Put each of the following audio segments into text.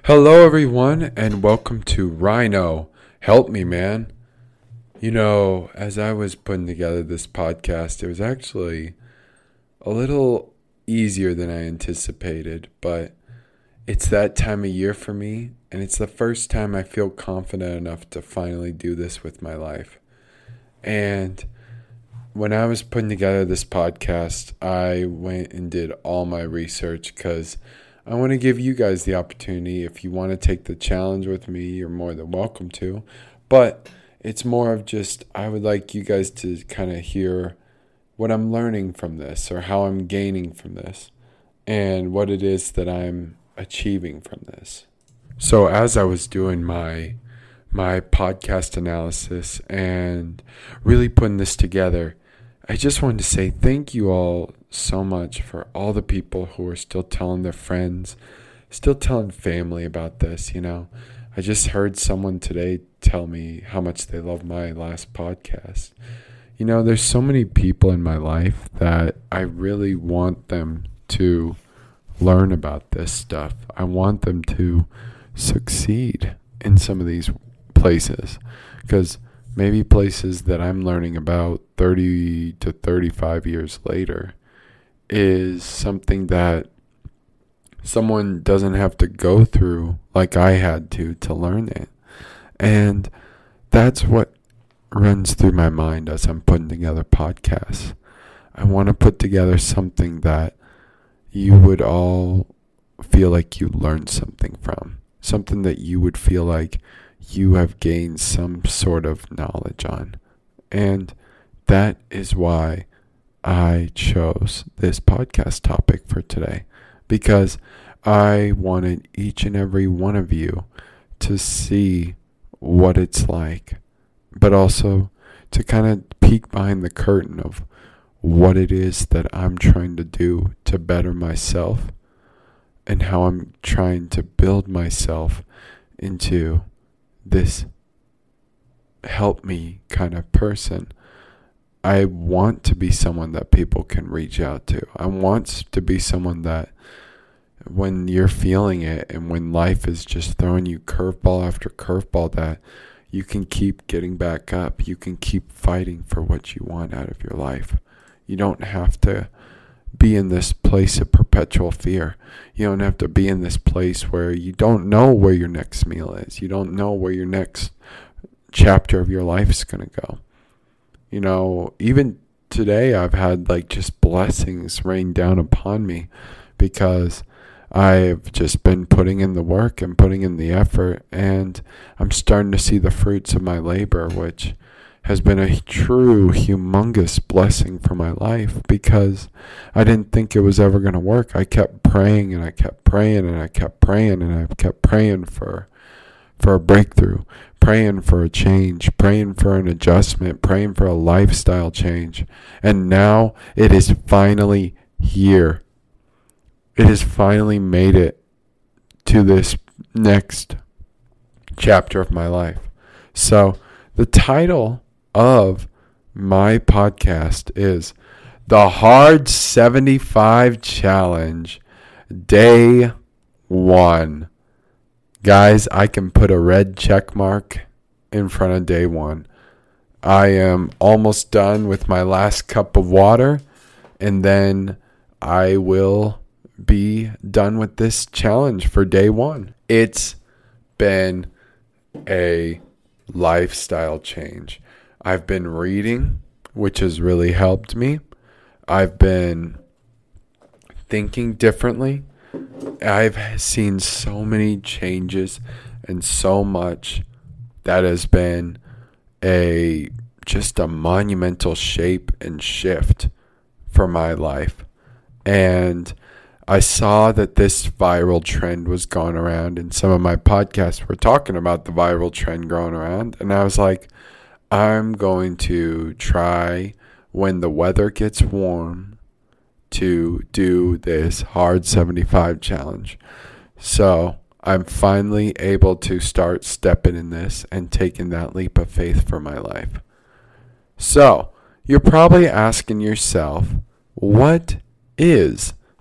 Hello, everyone, and welcome to Rhino. Help me, man. As I was putting together this podcast, it was actually a little easier than I anticipated, but it's that time of year for me, and it's the first time I feel confident enough to finally do this with my life. And when I was putting together this podcast, I went and did all my research because I want to give you guys the opportunity. If you want to take the challenge with me, you're more than welcome to. But it's more of just, I would like you guys to kind of hear what I'm learning from this or how I'm gaining from this and what it is that I'm achieving from this. So as I was doing my podcast analysis and really putting this together, I just wanted to say thank you all so much for all the people who are still telling their friends, still telling family about this. I just heard someone today tell me how much they love my last podcast. There's so many people in my life that I really want them to learn about this stuff. I want them to succeed in some of these places, because maybe places that I'm learning about 30 to 35 years later is something that someone doesn't have to go through like I had to learn it. And that's what runs through my mind as I'm putting together podcasts. I want to put together something that you would all feel like you learned something from, something that you would feel like you have gained some sort of knowledge on. And that is why I chose this podcast topic for today, because I wanted each and every one of you to see what it's like, but also to kind of peek behind the curtain of what it is that I'm trying to do to better myself and how I'm trying to build myself into this help me kind of person. I want to be someone that people can reach out to. I want to be someone that when you're feeling it and when life is just throwing you curveball after curveball, that you can keep getting back up. You can keep fighting for what you want out of your life. You don't have to be in this place of perpetual fear. You don't have to be in this place where you don't know where your next meal is. You don't know where your next chapter of your life is going to go. Even today I've had just blessings rain down upon me because I've just been putting in the work and putting in the effort, and I'm starting to see the fruits of my labor, which has been a true humongous blessing for my life, because I didn't think it was ever going to work. I kept praying and I kept praying and I kept praying and I kept praying for a breakthrough, praying for a change, praying for an adjustment, praying for a lifestyle change. And now it is finally here. It has finally made it to this next chapter of my life. So the title of my podcast is The Hard 75 Challenge, Day 1. Guys, I can put a red check mark in front of day 1. I am almost done with my last cup of water, and then I will be done with this challenge for day 1. It's been a lifestyle change. I've been reading, which has really helped me. I've been thinking differently. I've seen so many changes and so much that has been just a monumental shape and shift for my life. And I saw that this viral trend was going around, and some of my podcasts were talking about the viral trend going around. And I was like, I'm going to try, when the weather gets warm, to do this hard 75 challenge. So I'm finally able to start stepping in this and taking that leap of faith for my life. So you're probably asking yourself, what is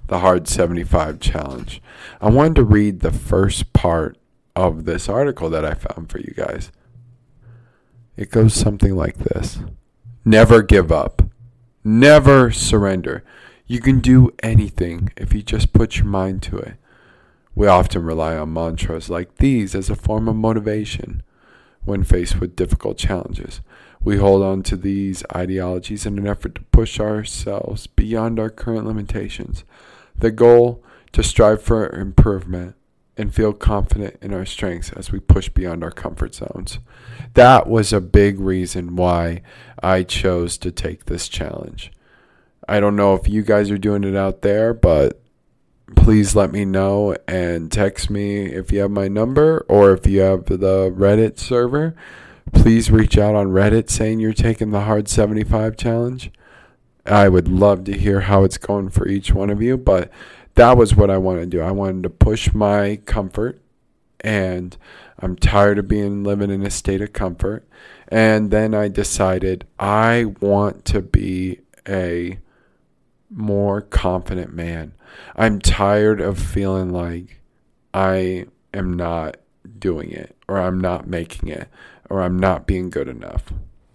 the Hard 75 Challenge. I wanted to read the first part of this article that I found for you guys. It goes something like this. Never give up. Never surrender. You can do anything if you just put your mind to it. We often rely on mantras like these as a form of motivation when faced with difficult challenges. We hold on to these ideologies in an effort to push ourselves beyond our current limitations. The goal, to strive for improvement and feel confident in our strengths as we push beyond our comfort zones. That was a big reason why I chose to take this challenge. I don't know if you guys are doing it out there, but please let me know and text me if you have my number, or if you have the Reddit server. Please reach out on Reddit saying you're taking the Hard 75 Challenge. I would love to hear how it's going for each one of you, but that was what I wanted to do. I wanted to push my comfort, and I'm tired of living in a state of comfort. And then I decided I want to be a more confident man. I'm tired of feeling like I am not doing it, or I'm not making it, or I'm not being good enough.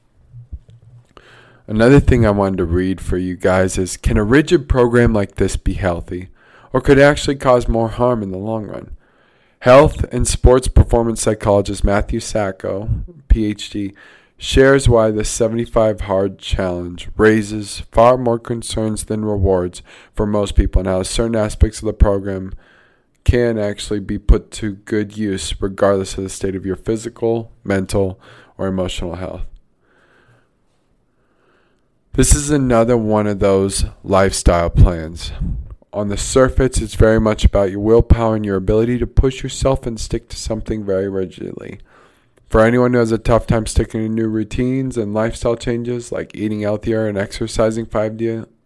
Another thing I wanted to read for you guys is, can a rigid program like this be healthy, or could it actually cause more harm in the long run? Health and sports performance psychologist Matthew Sacco, PhD, shares why the 75 Hard Challenge raises far more concerns than rewards for most people, and how certain aspects of the program can actually be put to good use regardless of the state of your physical, mental, or emotional health. This is another one of those lifestyle plans. On the surface, it's very much about your willpower and your ability to push yourself and stick to something very rigidly. For anyone who has a tough time sticking to new routines and lifestyle changes, like eating healthier and exercising 5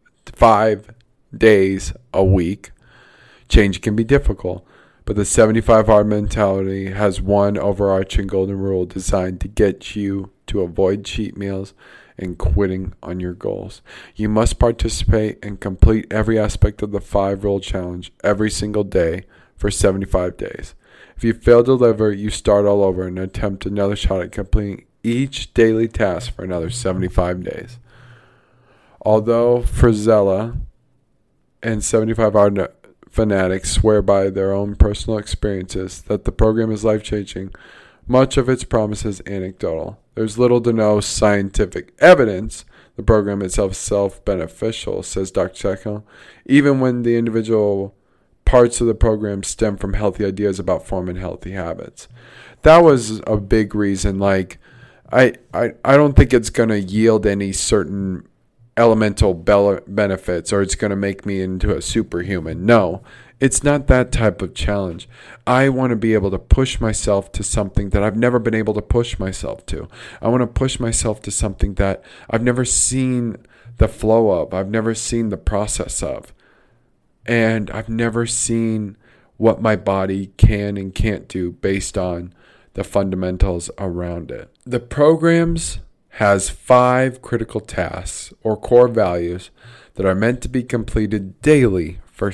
days a week, change can be difficult. But the 75 Hard mentality has one overarching golden rule designed to get you to avoid cheat meals and quitting on your goals. You must participate and complete every aspect of the 5-rule challenge every single day for 75 days. If you fail to deliver, you start all over and attempt another shot at completing each daily task for another 75 days. Although Frizella and 75 Hard fanatics swear by their own personal experiences that the program is life-changing, much of its promise is anecdotal. There's little to no scientific evidence the program itself is self-beneficial, says Dr. Sacco, even when the individual parts of the program stem from healthy ideas about forming healthy habits. That was a big reason. Like, I don't think it's going to yield any certain elemental benefits, or it's going to make me into a superhuman. No, it's not that type of challenge. I want to be able to push myself to something that I've never been able to push myself to. I want to push myself to something that I've never seen the flow of. I've never seen the process of. And I've never seen what my body can and can't do based on the fundamentals around it. The programs has 5 critical tasks or core values that are meant to be completed daily for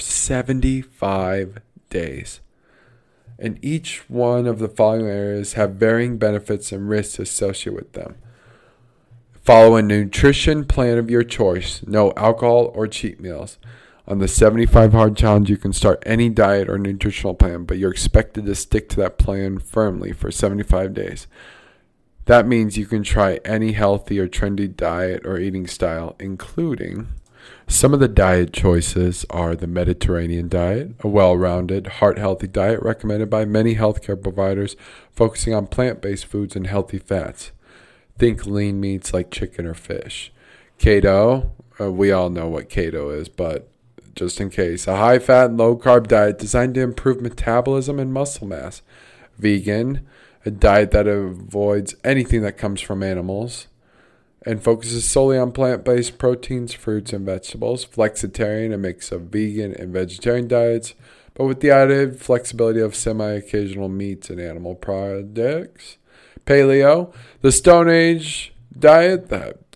75 days. And each one of the following areas have varying benefits and risks associated with them. Follow a nutrition plan of your choice. No alcohol or cheat meals. On the 75 Hard Challenge, you can start any diet or nutritional plan, but you're expected to stick to that plan firmly for 75 days. That means you can try any healthy or trendy diet or eating style, including some of the diet choices are the Mediterranean diet, a well-rounded, heart-healthy diet recommended by many healthcare providers focusing on plant-based foods and healthy fats. Think lean meats like chicken or fish. Keto, we all know what keto is, but just in case, a high-fat and low-carb diet designed to improve metabolism and muscle mass. Vegan, a diet that avoids anything that comes from animals and focuses solely on plant-based proteins, fruits, and vegetables. Flexitarian, a mix of vegan and vegetarian diets, but with the added flexibility of semi-occasional meats and animal products. Paleo, the Stone Age diet that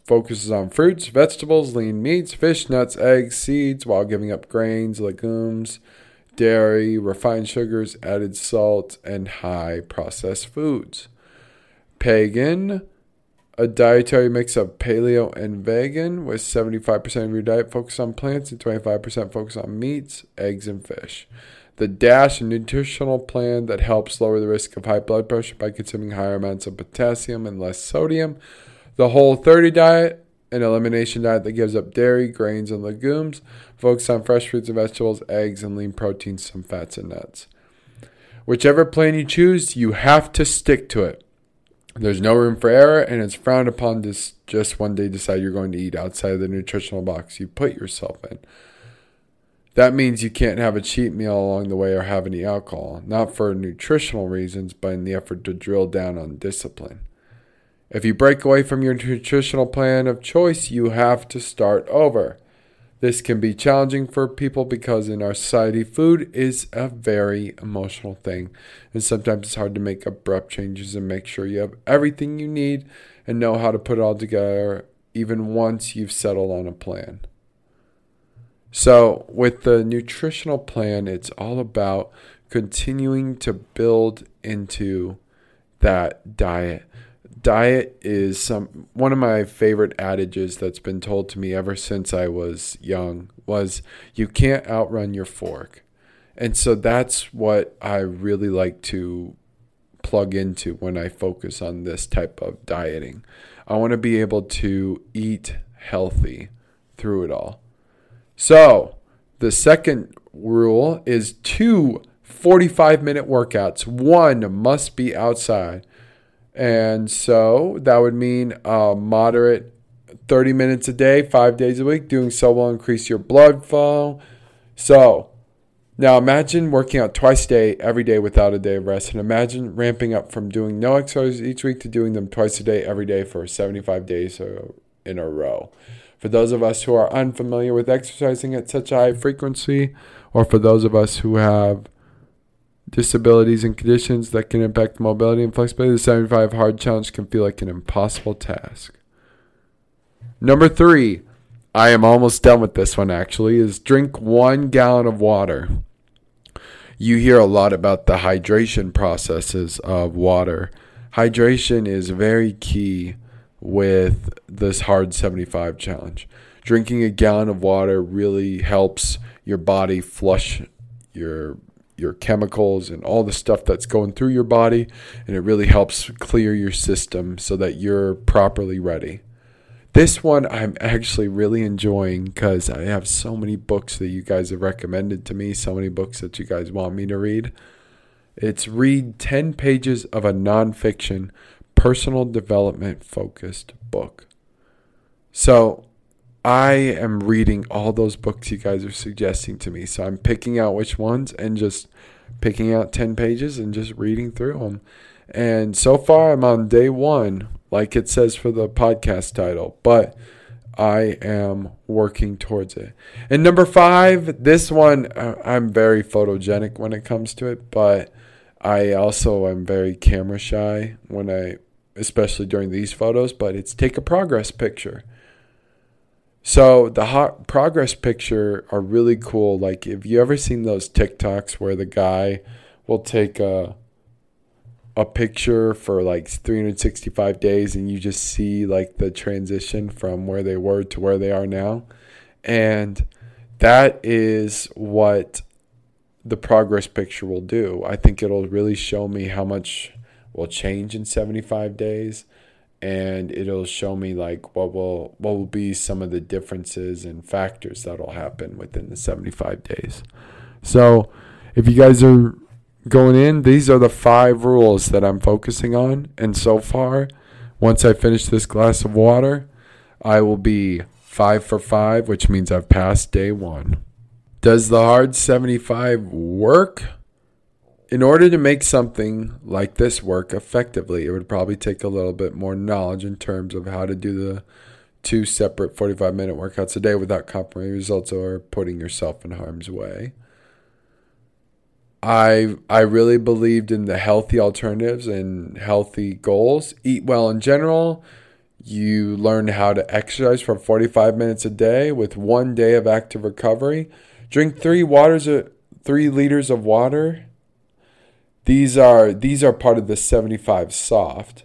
focuses on fruits, vegetables, lean meats, fish, nuts, eggs, seeds, while giving up grains, legumes, dairy, refined sugars, added salt, and high processed foods. Pagan, a dietary mix of paleo and vegan, with 75% of your diet focused on plants and 25% focused on meats, eggs, and fish. The DASH, a nutritional plan that helps lower the risk of high blood pressure by consuming higher amounts of potassium and less sodium. The Whole30 diet, an elimination diet that gives up dairy, grains, and legumes, focused on fresh fruits and vegetables, eggs, and lean proteins, some fats, and nuts. Whichever plan you choose, you have to stick to it. There's no room for error, and it's frowned upon to just one day decide you're going to eat outside of the nutritional box you put yourself in. That means you can't have a cheat meal along the way or have any alcohol, not for nutritional reasons, but in the effort to drill down on discipline. If you break away from your nutritional plan of choice, you have to start over. This can be challenging for people because in our society, food is a very emotional thing, and sometimes it's hard to make abrupt changes and make sure you have everything you need and know how to put it all together, even once you've settled on a plan. So with the nutritional plan, it's all about continuing to build into that diet. Diet is one of my favorite adages that's been told to me ever since I was young was you can't outrun your fork. And so that's what I really like to plug into when I focus on this type of dieting. I want to be able to eat healthy through it all. So the second rule is 2 45-minute workouts. One must be outside. And so that would mean a moderate 30 minutes a day, 5 days a week. Doing so will increase your blood flow. So now imagine working out twice a day, every day without a day of rest. And imagine ramping up from doing no exercise each week to doing them twice a day, every day for 75 days in a row. For those of us who are unfamiliar with exercising at such a high frequency, or for those of us who have disabilities and conditions that can impact mobility and flexibility, the 75 hard challenge can feel like an impossible task. Number 3, I am almost done with this one actually, is drink 1 gallon of water. You hear a lot about the hydration processes of water. Hydration is very key with this hard 75 challenge. Drinking a gallon of water really helps your body flush your chemicals and all the stuff that's going through your body, and it really helps clear your system so that you're properly ready. This one I'm actually really enjoying because I have so many books that you guys have recommended to me, so many books that you guys want me to read. It's read 10 pages of a nonfiction, personal development focused book. So I am reading all those books you guys are suggesting to me. So I'm picking out which ones and just picking out 10 pages and just reading through them. And so far I'm on day 1, like it says for the podcast title, but I am working towards it. And number 5, this one, I'm very photogenic when it comes to it, but I also am very camera shy especially during these photos, but it's take a progress picture. So the hot progress picture are really cool. Like if you ever seen those TikToks where the guy will take a picture for like 365 days and you just see like the transition from where they were to where they are now. And that is what the progress picture will do. I think it'll really show me how much will change in 75 days. And it'll show me like what will be some of the differences and factors that'll happen within the 75 days. So if you guys are going in, these are the 5 rules that I'm focusing on. And so far, once I finish this glass of water, I will be 5 for 5, which means I've passed day 1. Does the hard 75 work? In order to make something like this work effectively, it would probably take a little bit more knowledge in terms of how to do the 2 separate 45-minute workouts a day without compromising results or putting yourself in harm's way. I really believed in the healthy alternatives and healthy goals. Eat well in general. You learn how to exercise for 45 minutes a day with 1 day of active recovery. Drink 3 liters of water. These are part of the 75 soft.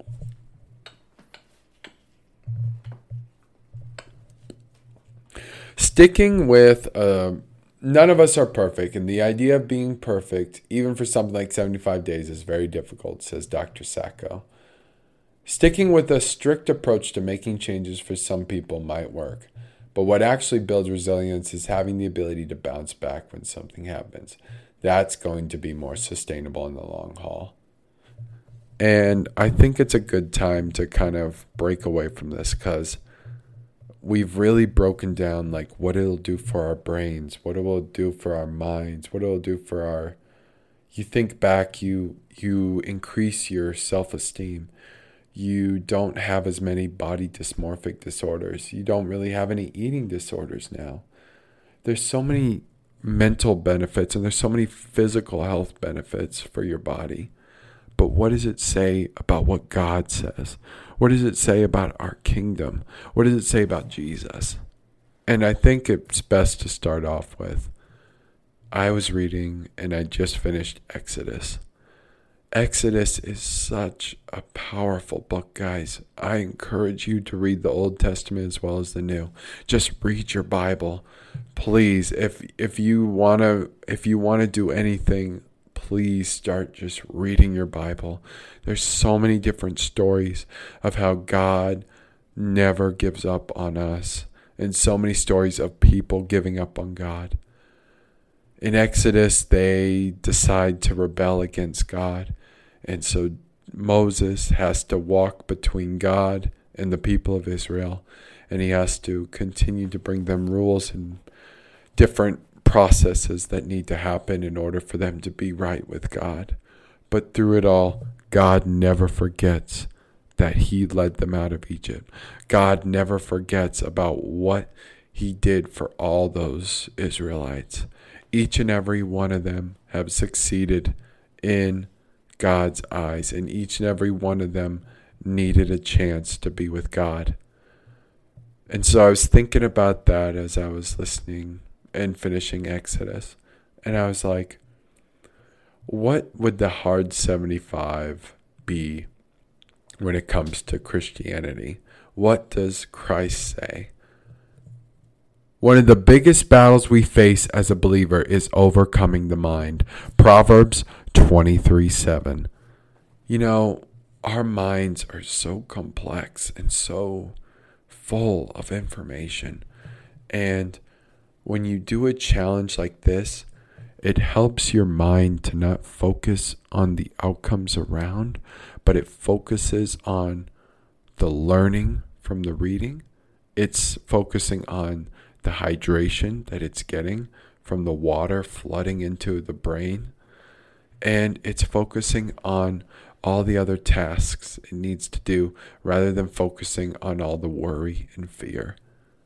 Sticking with none of us are perfect, and the idea of being perfect, even for something like 75 days, is very difficult, says Dr. Sacco. Sticking with a strict approach to making changes for some people might work, but what actually builds resilience is having the ability to bounce back when something happens. That's going to be more sustainable in the long haul. And I think it's a good time to kind of break away from this, because we've really broken down like what it'll do for our brains, what it will do for our minds, what it'll do for our... You think back, you increase your self-esteem. You don't have as many body dysmorphic disorders. You don't really have any eating disorders now. There's so many mental benefits and there's so many physical health benefits for your body. But what does it say about what God says? What does it say about our kingdom? What does it say about Jesus? And I think it's best to start off with, I was reading and I just finished Exodus. Exodus is such a powerful book, guys. I encourage you to read the Old Testament as well as the New. Just read your Bible. Please, if you want to do anything, please start just reading your Bible. There's so many different stories of how God never gives up on us, and so many stories of people giving up on God. In Exodus, they decide to rebel against God. And so Moses has to walk between God and the people of Israel. And he has to continue to bring them rules and different processes that need to happen in order for them to be right with God. But through it all, God never forgets that he led them out of Egypt. God never forgets about what he did for all those Israelites. Each and every one of them have succeeded in God's eyes, and each and every one of them needed a chance to be with God. And so I was thinking about that as I was listening and finishing Exodus, and I was like, what would the hard 75 be when it comes to Christianity? What does Christ say? One of the biggest battles we face as a believer is overcoming the mind. Proverbs 23:7. You know, our minds are so complex and so full of information. And when you do a challenge like this, it helps your mind to not focus on the outcomes around, but it focuses on the learning from the reading. It's focusing on the hydration that it's getting from the water flooding into the brain. And it's focusing on all the other tasks it needs to do rather than focusing on all the worry and fear.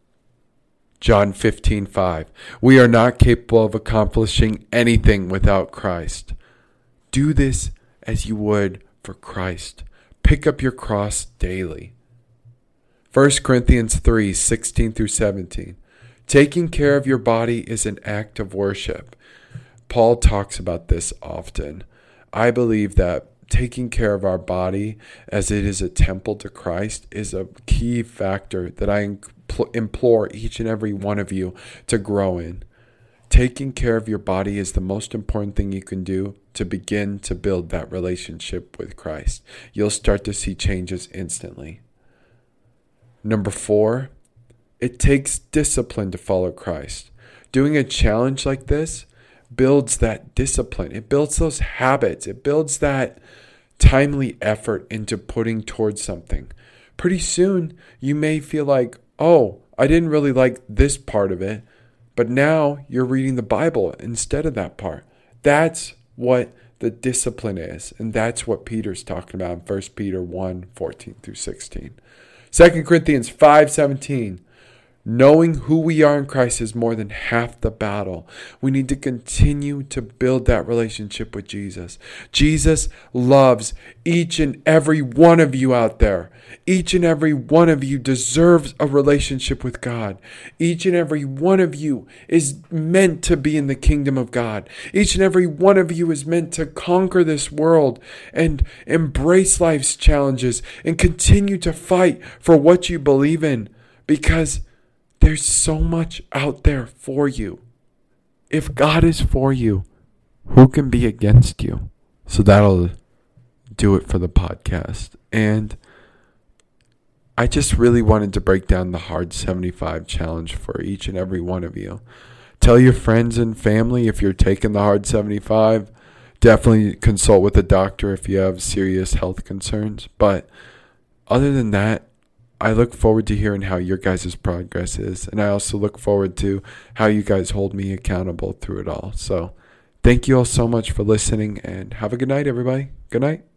John 15:5. We are not capable of accomplishing anything without Christ. Do this as you would for Christ. Pick up your cross daily. 1 Corinthians 3:16-17. Taking care of your body is an act of worship. Paul talks about this often. I believe that taking care of our body as it is a temple to Christ is a key factor that I implore each and every one of you to grow in. Taking care of your body is the most important thing you can do to begin to build that relationship with Christ. You'll start to see changes instantly. Number 4, it takes discipline to follow Christ. Doing a challenge like this builds that discipline. It builds those habits. It builds that timely effort into putting towards something. Pretty soon, you may feel like, oh, I didn't really like this part of it, but now you're reading the Bible instead of that part. That's what the discipline is, and that's what Peter's talking about in 1 Peter 1:14-16. 2 Corinthians 5:17. Knowing who we are in Christ is more than half the battle. We need to continue to build that relationship with Jesus. Jesus loves each and every one of you out there. Each and every one of you deserves a relationship with God. Each and every one of you is meant to be in the kingdom of God. Each and every one of you is meant to conquer this world and embrace life's challenges and continue to fight for what you believe in, because there's so much out there for you. If God is for you, who can be against you? So that'll do it for the podcast. And I just really wanted to break down the Hard 75 challenge for each and every one of you. Tell your friends and family if you're taking the Hard 75. Definitely consult with a doctor if you have serious health concerns. But other than that, I look forward to hearing how your guys' progress is. And I also look forward to how you guys hold me accountable through it all. So thank you all so much for listening, and have a good night, everybody. Good night.